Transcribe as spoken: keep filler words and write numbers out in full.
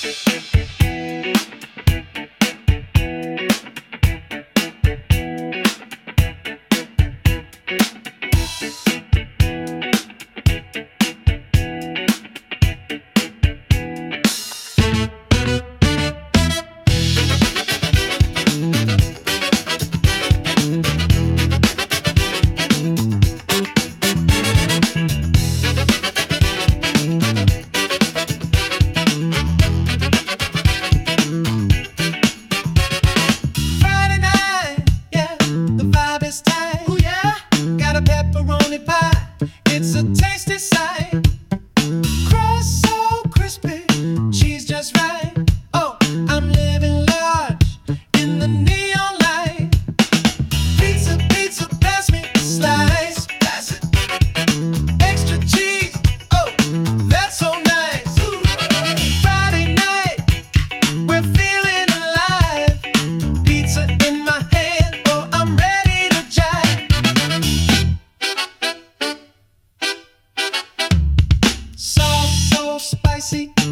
It's a tasty sight. Crust so crispy, cheese just right. Oh, I'm living large in the neon light. Pizza, pizza, pass me a slice. Pass it. Extra cheese, oh, that's so nice. Friday night, we're feeling alive. Pizza in my hand, oh, I'm ready to jive. Sauce so spicy.